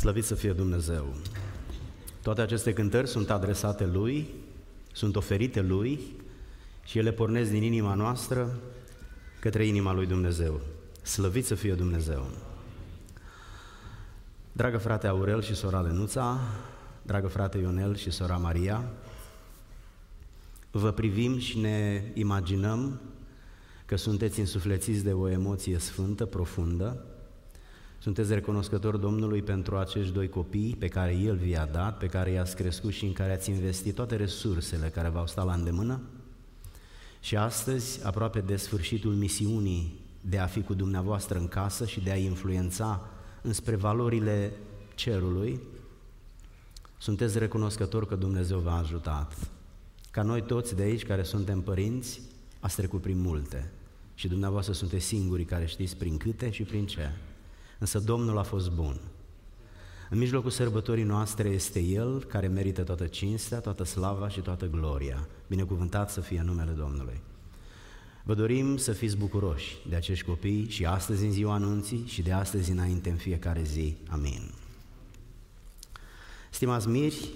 Slăvit să fie Dumnezeu! Toate aceste cântări sunt adresate Lui, sunt oferite Lui și ele pornesc din inima noastră către inima Lui Dumnezeu. Slăvit să fie Dumnezeu! Dragă frate Aurel și sora Lenuța, dragă frate Ionel și sora Maria, vă privim și ne imaginăm că sunteți însuflețiți de o emoție sfântă, profundă. Sunteți recunoscători Domnului pentru acești doi copii pe care El vi-a dat, pe care i-ați crescut și în care ați investit toate resursele care v-au stat la îndemână. Și astăzi, aproape de sfârșitul misiunii de a fi cu dumneavoastră în casă și de a influența înspre valorile cerului, sunteți recunoscători că Dumnezeu v-a ajutat. Ca noi toți de aici care suntem părinți, ați trecut prin multe și dumneavoastră sunteți singurii care știți prin câte și prin ce. Însă Domnul a fost bun. În mijlocul sărbătorii noastre este El care merită toată cinstea, toată slava și toată gloria. Binecuvântat să fie numele Domnului. Vă dorim să fiți bucuroși de acești copii și astăzi în ziua anunții și de astăzi înainte în fiecare zi. Amin. Stimați miri,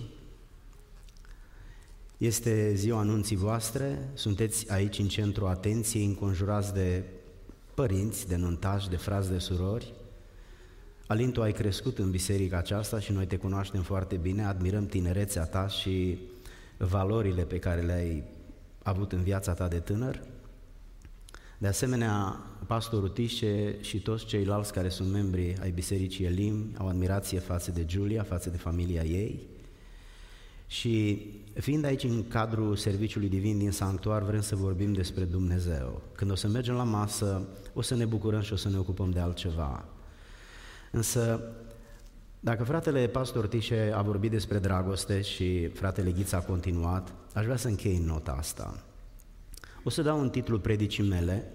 este ziua anunții voastre, sunteți aici în centrul atenției, înconjurați de părinți, de nuntași, de frați, de surori. Alin, tu ai crescut în biserica aceasta și noi te cunoaștem foarte bine, admirăm tinerețea ta și valorile pe care le-ai avut în viața ta de tânăr. De asemenea, pastorul Tișe și toți ceilalți care sunt membri ai Bisericii Elim au admirație față de Giulia, față de familia ei. Și fiind aici în cadrul serviciului divin din sanctuar, vrem să vorbim despre Dumnezeu. Când o să mergem la masă, o să ne bucurăm și o să ne ocupăm de altceva. Însă, dacă fratele pastor Tișe a vorbit despre dragoste și fratele Ghiță a continuat, aș vrea să închei nota asta. O să dau un titlu predicii mele,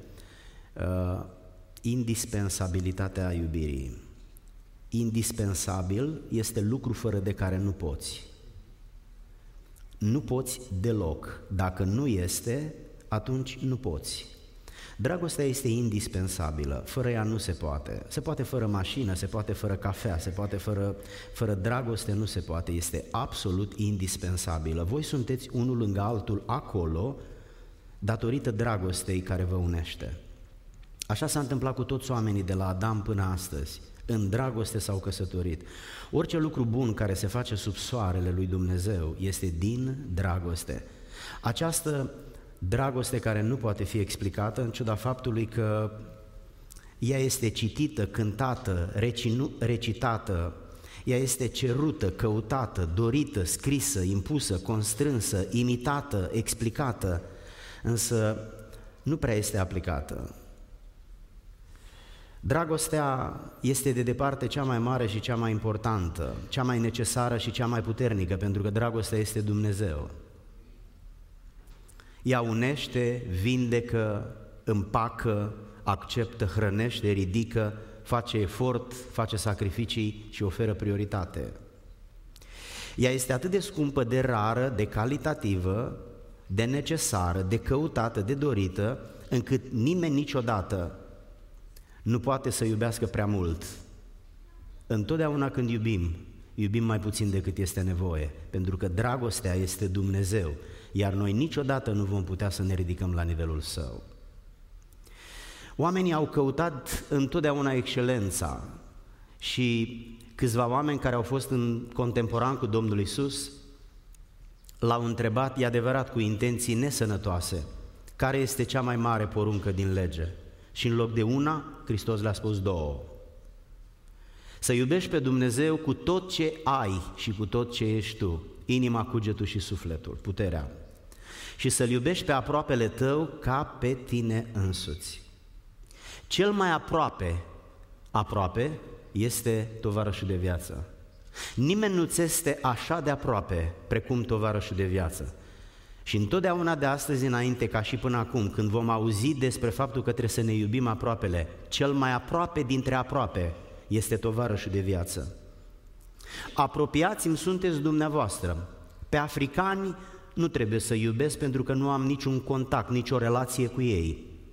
indispensabilitatea iubirii. Indispensabil este lucru fără de care nu poți. Nu poți deloc. Dacă nu este, atunci nu poți. Dragostea este indispensabilă, fără ea nu se poate. Se poate fără mașină, se poate fără cafea, se poate fără dragoste, nu se poate. Este absolut indispensabilă. Voi sunteți unul lângă altul acolo, datorită dragostei care vă unește. Așa s-a întâmplat cu toți oamenii de la Adam până astăzi. În dragoste s-au căsătorit. Orice lucru bun care se face sub soarele lui Dumnezeu este din dragoste. Această dragoste care nu poate fi explicată în ciuda faptului că ea este citită, cântată, recitată, ea este cerută, căutată, dorită, scrisă, impusă, constrânsă, imitată, explicată, însă nu prea este aplicată. Dragostea este de departe cea mai mare și cea mai importantă, cea mai necesară și cea mai puternică, pentru că dragostea este Dumnezeu. Ea unește, vindecă, împacă, acceptă, hrănește, ridică, face efort, face sacrificii și oferă prioritate. Ea este atât de scumpă, de rară, de calitativă, de necesară, de căutată, de dorită, încât nimeni niciodată nu poate să iubească prea mult. Întotdeauna când iubim mai puțin decât este nevoie, pentru că dragostea este Dumnezeu, iar noi niciodată nu vom putea să ne ridicăm la nivelul Său. Oamenii au căutat întotdeauna excelența și câțiva oameni care au fost în contemporan cu Domnul Iisus l-au întrebat, e adevărat, cu intenții nesănătoase, care este cea mai mare poruncă din lege? Și în loc de una, Hristos le-a spus două. Să iubești pe Dumnezeu cu tot ce ai și cu tot ce ești tu, inima, cugetul și sufletul, puterea. Și să-L iubești pe aproapele tău ca pe tine însuți. Cel mai aproape este tovarășul de viață. Nimeni nu ți este așa de aproape precum tovarășul de viață. Și întotdeauna de astăzi înainte, ca și până acum, când vom auzi despre faptul că trebuie să ne iubim aproapele, cel mai aproape dintre aproape este tovarășul de viață. Apropiați-mi sunteți dumneavoastră. Pe africani nu trebuie să iubesc pentru că nu am niciun contact, nicio relație cu ei.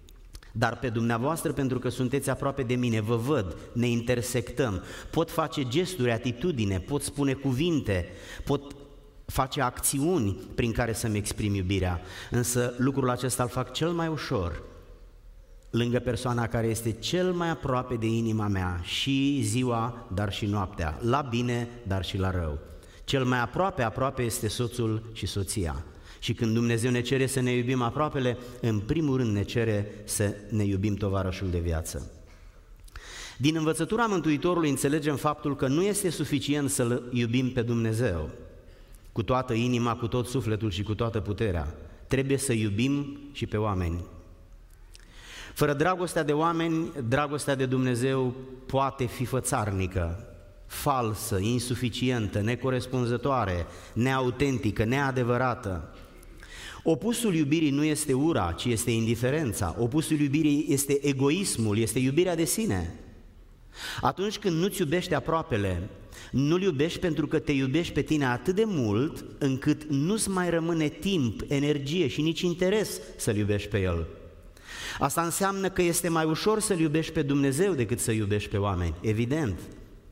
dar pe dumneavoastră pentru că sunteți aproape de mine, vă văd, ne intersectăm, pot face gesturi, atitudine, pot spune cuvinte, pot face acțiuni prin care să-mi exprim iubirea, însă lucrul acesta îl fac cel mai ușor lângă persoana care este cel mai aproape de inima mea și ziua, dar și noaptea, la bine, dar și la rău. Cel mai aproape este soțul și soția. Și când Dumnezeu ne cere să ne iubim aproapele, în primul rând ne cere să ne iubim tovarășul de viață. Din învățătura Mântuitorului înțelegem faptul că nu este suficient să-L iubim pe Dumnezeu cu toată inima, cu tot sufletul și cu toată puterea. Trebuie să iubim și pe oameni. Fără dragostea de oameni, dragostea de Dumnezeu poate fi fățarnică, falsă, insuficientă, necorespunzătoare, neautentică, neadevărată. Opusul iubirii nu este ura, ci este indiferența. Opusul iubirii este egoismul, este iubirea de sine. Atunci când nu-ți iubești aproapele, nu-l iubești pentru că te iubești pe tine atât de mult încât nu-ți mai rămâne timp, energie și nici interes să-l iubești pe el. Asta înseamnă că este mai ușor să-L iubești pe Dumnezeu decât să iubești pe oameni, evident.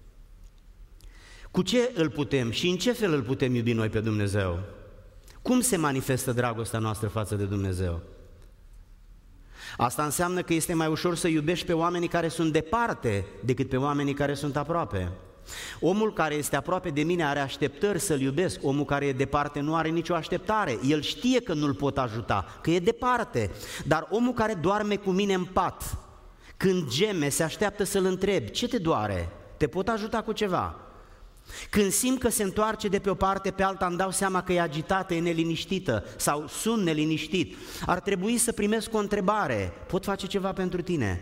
Cu ce îl putem și în ce fel îl putem iubi noi pe Dumnezeu? Cum se manifestă dragostea noastră față de Dumnezeu? Asta înseamnă că este mai ușor să iubești pe oamenii care sunt departe decât pe oamenii care sunt aproape. Omul care este aproape de mine are așteptări să-l iubesc, omul care e departe nu are nicio așteptare, el știe că nu-l pot ajuta, că e departe, dar omul care doarme cu mine în pat, când geme, se așteaptă să-l întreb, ce te doare? Te pot ajuta cu ceva? Când simt că se întoarce de pe o parte pe alta, îmi dau seama că e agitată, e neliniștită sau sunt neliniștit, ar trebui să primesc o întrebare, pot face ceva pentru tine?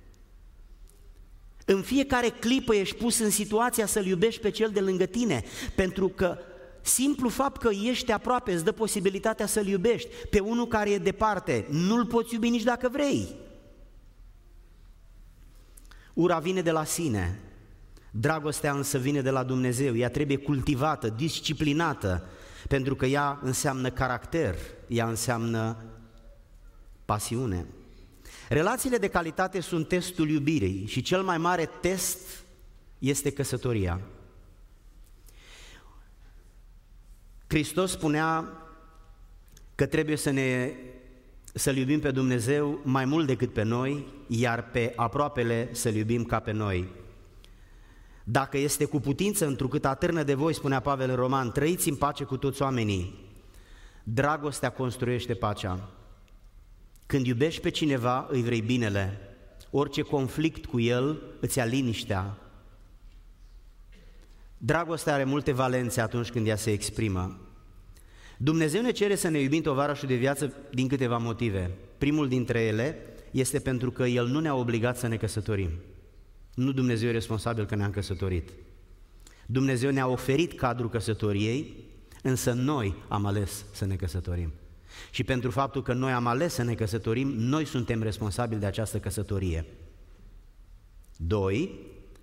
În fiecare clipă ești pus în situația să-l iubești pe cel de lângă tine, pentru că simplu fapt că ești aproape îți dă posibilitatea să-l iubești. Pe unul care e departe, nu-l poți iubi nici dacă vrei. Ura vine de la sine, dragostea însă vine de la Dumnezeu, ea trebuie cultivată, disciplinată, pentru că ea înseamnă caracter, ea înseamnă pasiune. Relațiile de calitate sunt testul iubirii și cel mai mare test este căsătoria. Hristos spunea că trebuie să-L iubim pe Dumnezeu mai mult decât pe noi, iar pe aproapele să-L iubim ca pe noi. Dacă este cu putință, întrucât atârnă de voi, spunea Pavel în Roman, trăiți în pace cu toți oamenii. Dragostea construiește pacea. Când iubești pe cineva, îi vrei binele. Orice conflict cu el îți ia liniștea. Dragostea are multe valențe atunci când ea se exprimă. Dumnezeu ne cere să ne iubim tovarășul de viață din câteva motive. Primul dintre ele este pentru că El nu ne-a obligat să ne căsătorim. Nu Dumnezeu e responsabil că ne-am căsătorit. Dumnezeu ne-a oferit cadrul căsătoriei, însă noi am ales să ne căsătorim. Și pentru faptul că noi am ales să ne căsătorim, noi suntem responsabili de această căsătorie. 2.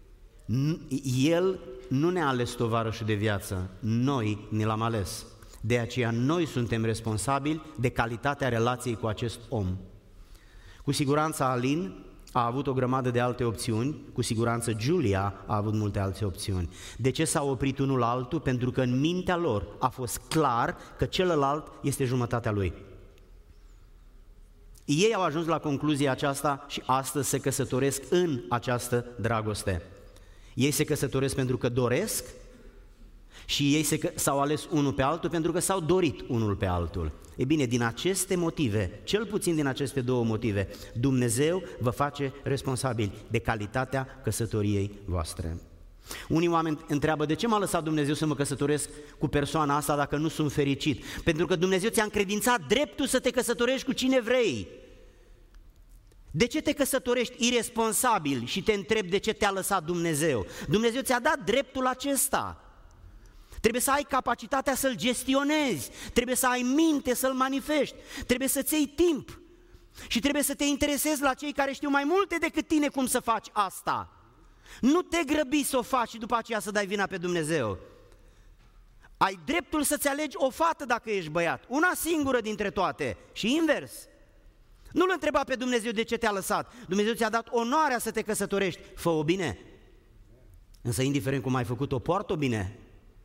El nu ne-a ales tovarășul de viață, noi ne l-am ales. De aceea noi suntem responsabili de calitatea relației cu acest om. Cu siguranță Alin a avut o grămadă de alte opțiuni, cu siguranță Giulia a avut multe alte opțiuni. De ce s-au oprit unul altul? Pentru că în mintea lor a fost clar că celălalt este jumătatea lui. Ei au ajuns la concluzia aceasta și astăzi se căsătoresc în această dragoste. Ei se căsătoresc pentru că doresc și ei s-au ales unul pe altul pentru că s-au dorit unul pe altul. E bine, din aceste motive, cel puțin din aceste două motive, Dumnezeu vă face responsabili de calitatea căsătoriei voastre. Unii oameni întreabă, de ce m-a lăsat Dumnezeu să mă căsătoresc cu persoana asta dacă nu sunt fericit? Pentru că Dumnezeu ți-a încredințat dreptul să te căsătorești cu cine vrei. De ce te căsătorești iresponsabil și te întrebi de ce te-a lăsat Dumnezeu? Dumnezeu ți-a dat dreptul acesta. Trebuie să ai capacitatea să-l gestionezi, trebuie să ai minte să-l manifesti, trebuie să-ți iei timp și trebuie să te interesezi la cei care știu mai multe decât tine cum să faci asta. Nu te grăbi să o faci și după aceea să dai vina pe Dumnezeu. Ai dreptul să-ți alegi o fată dacă ești băiat, una singură dintre toate și invers. Nu-L întreba pe Dumnezeu de ce te-a lăsat. Dumnezeu ți-a dat onoarea să te căsătorești. Fă-o bine. Însă, indiferent cum ai făcut-o, poartă-o bine.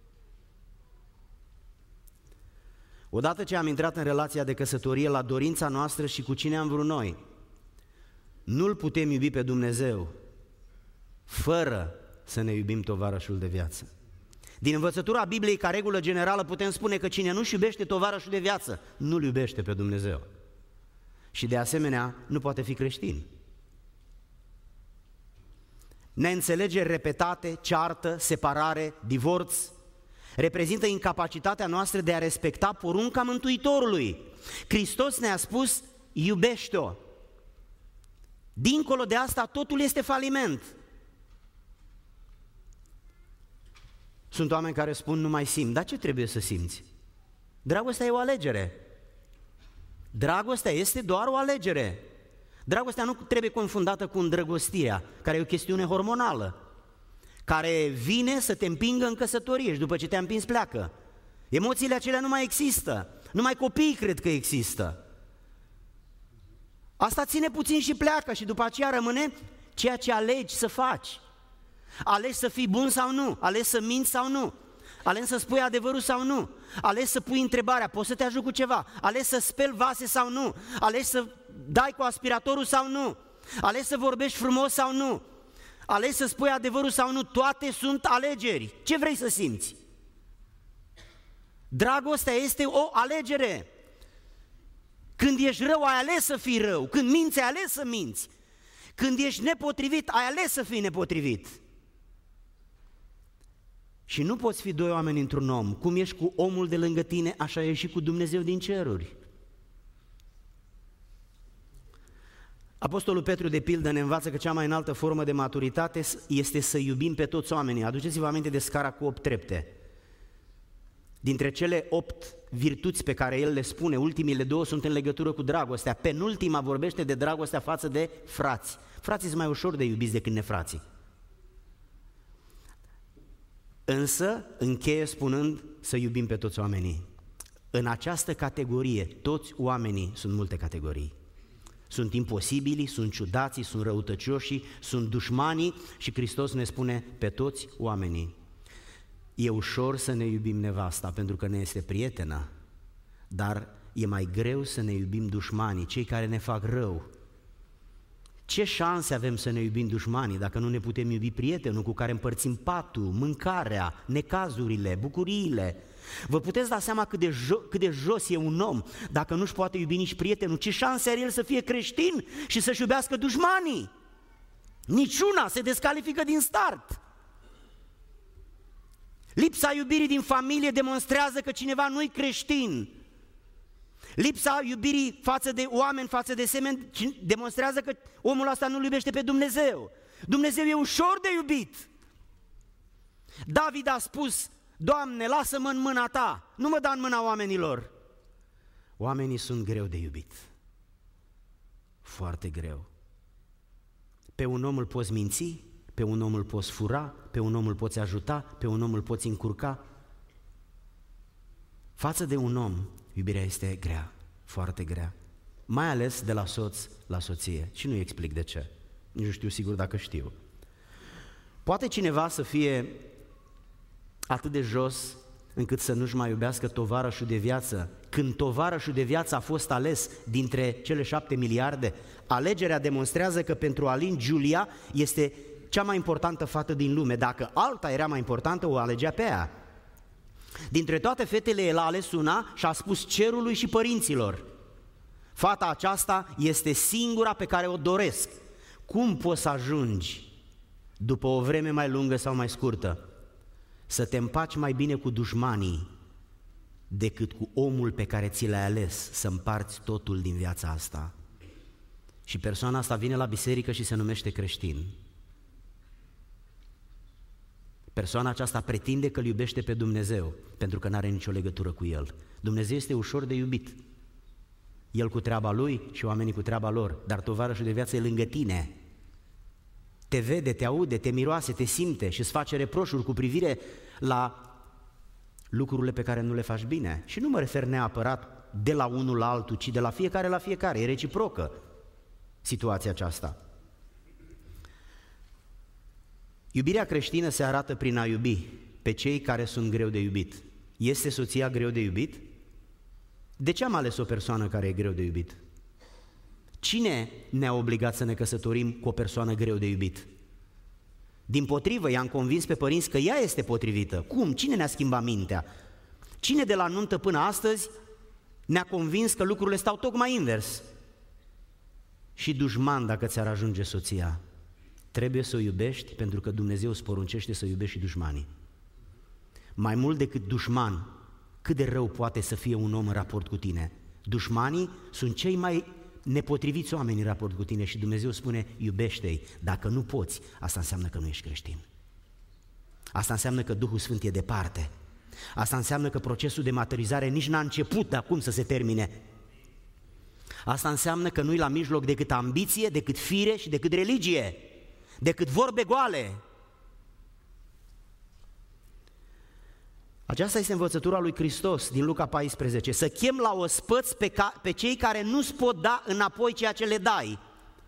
Odată ce am intrat în relația de căsătorie, la dorința noastră și cu cine am vrut noi, nu-L putem iubi pe Dumnezeu fără să ne iubim tovarășul de viață. Din învățătura Bibliei, ca regulă generală, putem spune că cine nu-și iubește tovarășul de viață, nu-L iubește pe Dumnezeu. Și de asemenea, nu poate fi creștin. Neînțelegeri repetate, ceartă, separare, divorț, reprezintă incapacitatea noastră de a respecta porunca Mântuitorului. Hristos ne-a spus, iubește-o. Dincolo de asta, totul este faliment. Sunt oameni care spun, nu mai simt. Dar ce trebuie să simți? Dragostea e o alegere. Dragostea este doar o alegere. Dragostea nu trebuie confundată cu îndrăgostirea, care e o chestiune hormonală, care vine să te împingă în căsătorie și după ce te-a împins pleacă. Emoțiile acelea nu mai există. Numai copiii cred că există. Asta ține puțin și pleacă și după aceea rămâne ceea ce alegi să faci. Alegi să fii bun sau nu, alegi să minți sau nu, alegi să spui adevărul sau nu, alegi să pui întrebarea, poți să te ajut cu ceva, alegi să speli vase sau nu, alegi să dai cu aspiratorul sau nu, alegi să vorbești frumos sau nu, alegi să spui adevărul sau nu, toate sunt alegeri. Ce vrei să simți? Dragostea este o alegere. Când ești rău, ai ales să fii rău, când minți, ai ales să minți, când ești nepotrivit, ai ales să fii nepotrivit. Și nu poți fi doi oameni într-un om. Cum ești cu omul de lângă tine, așa ești și cu Dumnezeu din ceruri. Apostolul Petru, de pildă, ne învață că cea mai înaltă formă de maturitate este să iubim pe toți oamenii. Aduceți-vă aminte de scara cu 8 trepte. Dintre cele 8 virtuți pe care el le spune, ultimile 2 sunt în legătură cu dragostea. Penultima vorbește de dragostea față de frați. Frații sunt mai ușor de iubiți decât nefrații. Însă încheie spunând să iubim pe toți oamenii. În această categorie, toți oamenii sunt multe categorii. Sunt imposibili, sunt ciudații, sunt răutăcioșii, sunt dușmanii și Hristos ne spune pe toți oamenii. E ușor să ne iubim nevasta pentru că ne este prietenă, dar e mai greu să ne iubim dușmanii, cei care ne fac rău. Ce șanse avem să ne iubim dușmanii dacă nu ne putem iubi prietenul cu care împărțim patul, mâncarea, necazurile, bucuriile? Vă puteți da seama cât de jos e un om dacă nu-și poate iubi nici prietenul? Ce șanse are el să fie creștin și să-și iubească dușmanii? Niciuna, se descalifică din start. Lipsa iubirii din familie demonstrează că cineva nu-i creștin. Lipsa iubirii față de oameni, față de semeni, demonstrează că omul ăsta nu-L iubește pe Dumnezeu. Dumnezeu e ușor de iubit. David a spus, Doamne, lasă-mă în mâna Ta, nu mă da în mâna oamenilor. Oamenii sunt greu de iubit. Foarte greu. Pe un om îl poți minți, pe un om îl poți fura, pe un om îl poți ajuta, pe un om îl poți încurca. Față de un om, iubirea este grea, foarte grea, mai ales de la soț la soție. Și nu-i explic de ce, nici nu știu sigur dacă știu. Poate cineva să fie atât de jos încât să nu-și mai iubească tovarășul de viață, când tovarășul de viață a fost ales dintre cele 7 miliarde? Alegerea demonstrează că pentru Alin, Giulia este cea mai importantă fată din lume. Dacă alta era mai importantă, o alegea pe ea. Dintre toate fetele, el a ales una și a spus cerului și părinților: fata aceasta este singura pe care o doresc. Cum poți să ajungi, după o vreme mai lungă sau mai scurtă, să te împaci mai bine cu dușmanii decât cu omul pe care ți l-ai ales să împarți totul din viața asta? Și persoana asta vine la biserică și se numește creștin. Persoana aceasta pretinde că îl iubește pe Dumnezeu, pentru că nu are nicio legătură cu El. Dumnezeu este ușor de iubit. El cu treaba Lui și oamenii cu treaba lor, dar tovarășul de viață e lângă tine. Te vede, te aude, te miroase, te simte și îți face reproșuri cu privire la lucrurile pe care nu le faci bine. Și nu mă refer neapărat de la unul la altul, ci de la fiecare la fiecare, e reciprocă situația aceasta. Iubirea creștină se arată prin a iubi pe cei care sunt greu de iubit. Este soția greu de iubit? De ce am ales o persoană care e greu de iubit? Cine ne-a obligat să ne căsătorim cu o persoană greu de iubit? Dimpotrivă, i-am convins pe părinți că ea este potrivită. Cum? Cine ne-a schimbat mintea? Cine de la nuntă până astăzi ne-a convins că lucrurile stau tocmai invers? Și dușman, dacă ți-ar ajunge soția, trebuie să o iubești, pentru că Dumnezeu îți poruncește să iubești și dușmanii. Mai mult decât dușman, cât de rău poate să fie un om în raport cu tine? Dușmanii sunt cei mai nepotriviți oameni în raport cu tine și Dumnezeu spune, iubește-i. Dacă nu poți, asta înseamnă că nu ești creștin. Asta înseamnă că Duhul Sfânt e departe. Asta înseamnă că procesul de maturizare nici n-a început de acum să se termine. Asta înseamnă că nu-i la mijloc decât ambiție, decât fire și decât religie, decât vorbe goale. Aceasta este învățătura lui Hristos din Luca 14, să chem la ospăți pe cei care nu-ți pot da înapoi ceea ce le dai.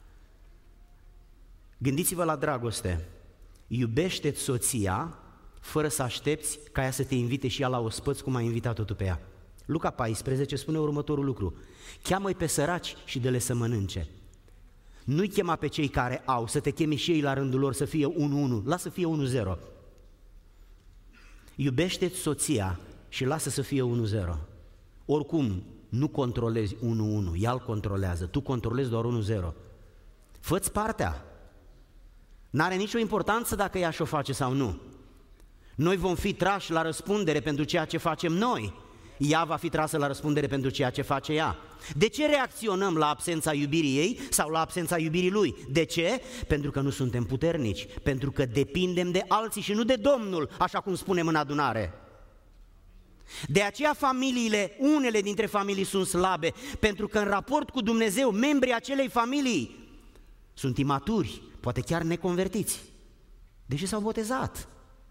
Gândiți-vă la dragoste, iubește-ți soția fără să aștepți ca ea să te invite și ea la ospăți cum ai invitat-o tu pe ea. Luca 14 spune următorul lucru, cheamă-i pe săraci și dă-le să mănânce. Nu-i chema pe cei care au, să te chemi și ei la rândul lor să fie 1-1, lasă să fie 1-0. Iubește-ți soția și lasă să fie 1-0. Oricum, nu controlezi 1-1, ea îl controlează, tu controlezi doar 1-0. Fă-ți partea. N-are nicio importanță dacă ea și-o face sau nu. Noi vom fi trași la răspundere pentru ceea ce facem noi. Ea va fi trasă la răspundere pentru ceea ce face ea. De ce reacționăm la absența iubirii ei sau la absența iubirii lui? De ce? Pentru că nu suntem puternici, pentru că depindem de alții și nu de Domnul, așa cum spunem în adunare. De aceea familiile, unele dintre familii sunt slabe, pentru că în raport cu Dumnezeu, membrii acelei familii sunt imaturi, poate chiar neconvertiți, deși s-au botezat.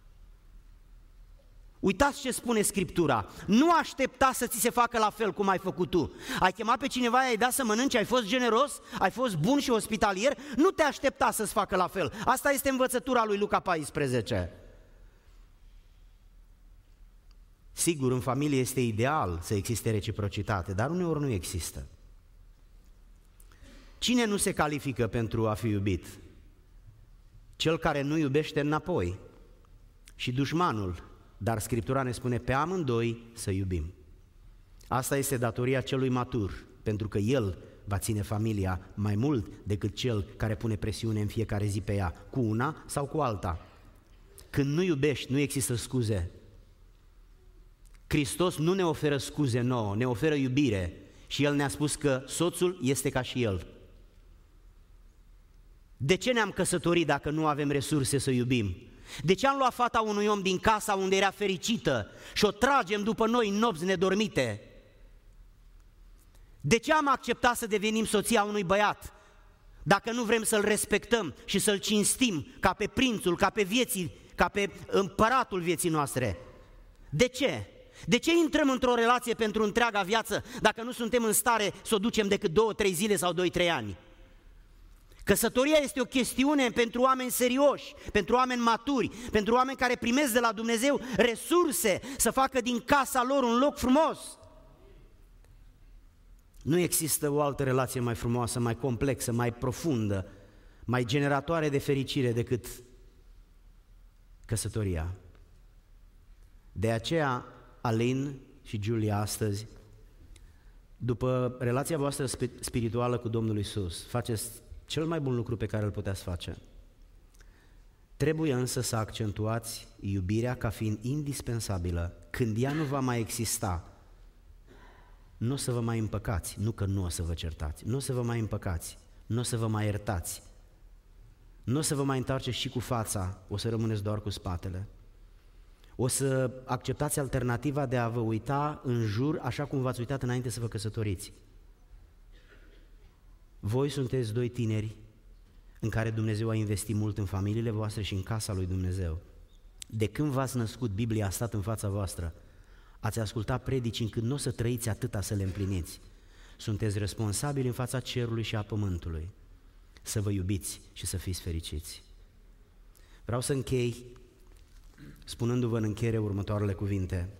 Uitați ce spune Scriptura, nu aștepta să ți se facă la fel cum ai făcut tu. Ai chemat pe cineva, i-ai dat să mănânci, ai fost generos, ai fost bun și ospitalier, nu te aștepta să-ți facă la fel. Asta este învățătura lui Luca 14. Sigur, în familie este ideal să existe reciprocitate, dar uneori nu există. Cine nu se califică pentru a fi iubit? Cel care nu iubește înapoi și dușmanul. Dar Scriptura ne spune pe amândoi să iubim. Asta este datoria celui matur, pentru că el va ține familia mai mult decât cel care pune presiune în fiecare zi pe ea, cu una sau cu alta. Când nu iubești, nu există scuze. Hristos nu ne oferă scuze nouă, ne oferă iubire și El ne-a spus că soțul este ca și El. De ce ne-am căsătorit dacă nu avem resurse să iubim? De ce am luat fata unui om din casa unde era fericită și o tragem după noi în nopți nedormite? De ce am acceptat să devenim soția unui băiat dacă nu vrem să-l respectăm și să-l cinstim ca pe prințul, ca pe împăratul vieții noastre? De ce? De ce intrăm într-o relație pentru întreaga viață dacă nu suntem în stare să o ducem decât 2-3 zile sau 2-3 ani? Căsătoria este o chestiune pentru oameni serioși, pentru oameni maturi, pentru oameni care primesc de la Dumnezeu resurse să facă din casa lor un loc frumos. Nu există o altă relație mai frumoasă, mai complexă, mai profundă, mai generatoare de fericire decât căsătoria. De aceea, Alin și Giulia astăzi, după relația voastră spirituală cu Domnul Iisus, faceți cel mai bun lucru pe care îl puteți face. Trebuie însă să accentuați iubirea ca fiind indispensabilă. Când ea nu va mai exista, nu o să vă mai împăcați, nu că nu o să vă certați, nu o să vă mai împăcați, nu o să vă mai iertați, nu o să vă mai întoarceți și cu fața, o să rămâneți doar cu spatele. O să acceptați alternativa de a vă uita în jur așa cum v-ați uitat înainte să vă căsătoriți. Voi sunteți doi tineri în care Dumnezeu a investit mult în familiile voastre și în casa lui Dumnezeu. De când v-ați născut, Biblia a stat în fața voastră. Ați ascultat predici încât nu o să trăiți atâta să le împliniți. Sunteți responsabili în fața cerului și a pământului să vă iubiți și să fiți fericiți. Vreau să închei spunându-vă în încheiere următoarele cuvinte.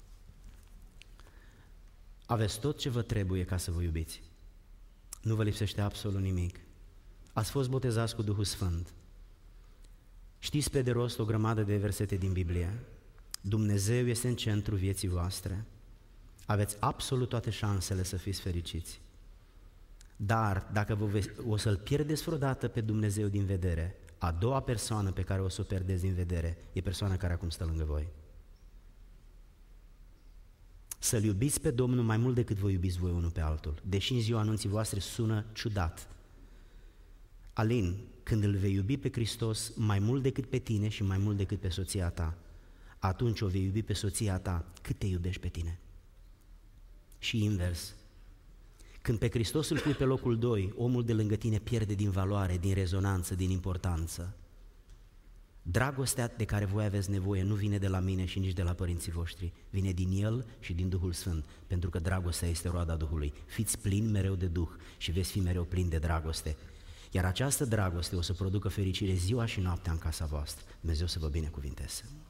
Aveți tot ce vă trebuie ca să vă iubiți. Nu vă lipsește absolut nimic. Ați fost botezați cu Duhul Sfânt. Știți pe de rost o grămadă de versete din Biblie. Dumnezeu este în centrul vieții voastre. Aveți absolut toate șansele să fiți fericiți. Dar dacă o să-L pierdeți vreodată pe Dumnezeu din vedere, a doua persoană pe care o să o pierdeți din vedere e persoana care acum stă lângă voi. Să-L iubiți pe Domnul mai mult decât vă iubiți voi unul pe altul. Deși în ziua anunții voastre sună ciudat. Alin, când îl vei iubi pe Hristos mai mult decât pe tine și mai mult decât pe soția ta, atunci o vei iubi pe soția ta cât te iubești pe tine. Și invers. Când pe Hristos îl pui pe locul 2, omul de lângă tine pierde din valoare, din rezonanță, din importanță. Dragostea de care voi aveți nevoie nu vine de la mine și nici de la părinții voștri, vine din El și din Duhul Sfânt, pentru că dragostea este roada Duhului. Fiți plini mereu de Duh și veți fi mereu plini de dragoste. Iar această dragoste o să producă fericire ziua și noaptea în casa voastră. Dumnezeu să vă binecuvinteze.